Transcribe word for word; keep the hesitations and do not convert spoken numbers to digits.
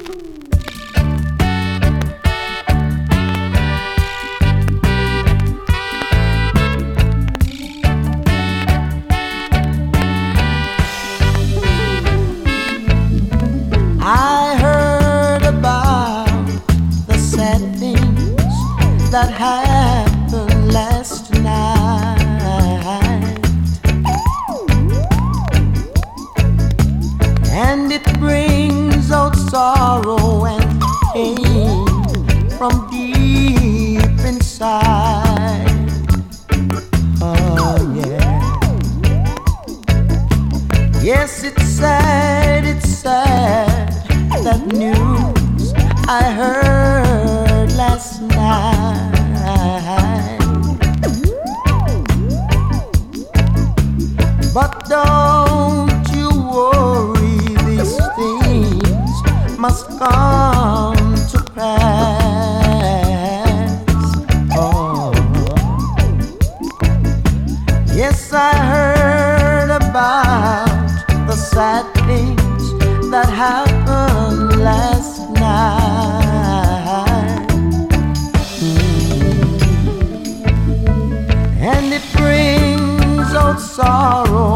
I heard about the sad things that happened last night, and it brings out sorrow and pain from deep inside. Oh yeah. Yes, it's sad, it's sad, that news I heard last night. But don't you worry, these things must come to pass. Oh, yes, I heard about the sad things that happened last night. Mm. And it brings out sorrow